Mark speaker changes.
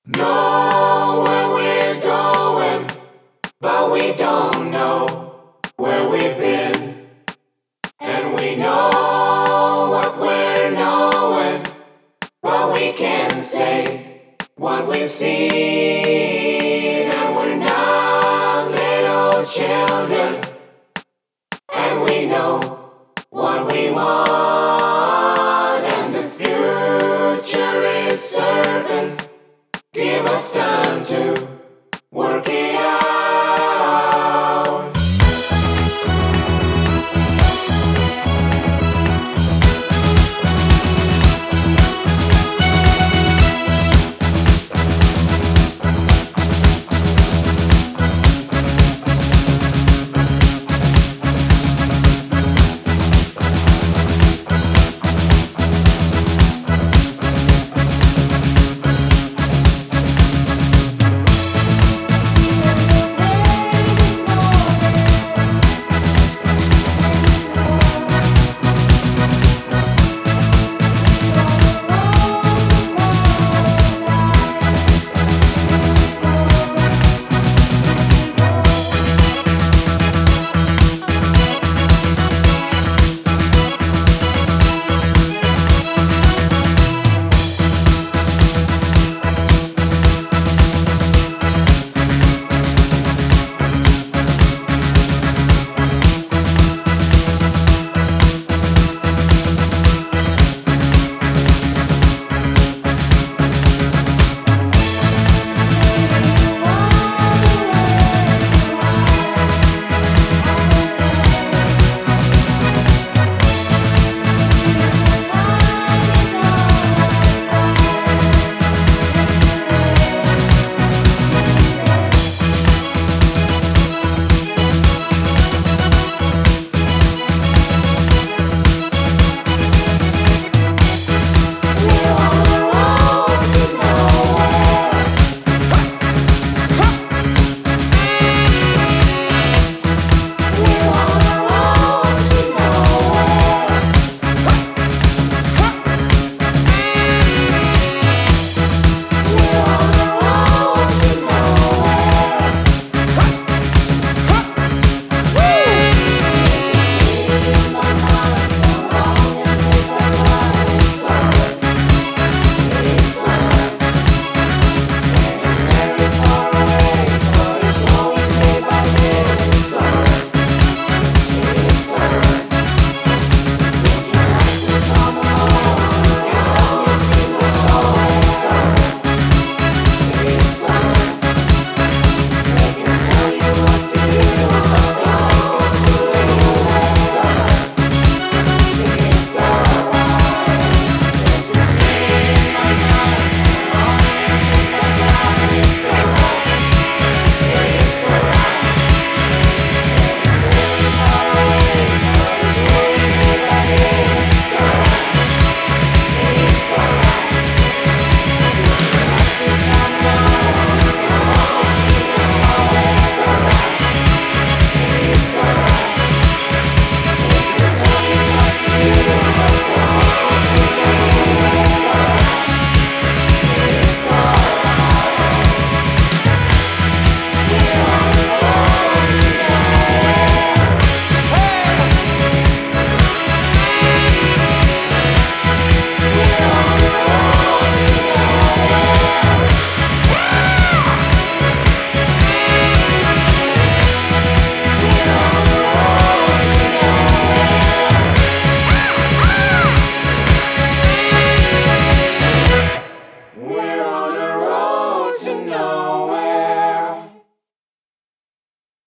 Speaker 1: Know where we're going, but we don't know where we've been. And we know what we're knowing, but we can't say what we've seen. And we're not little children, and we know what we want. And the future is certain. Give us time to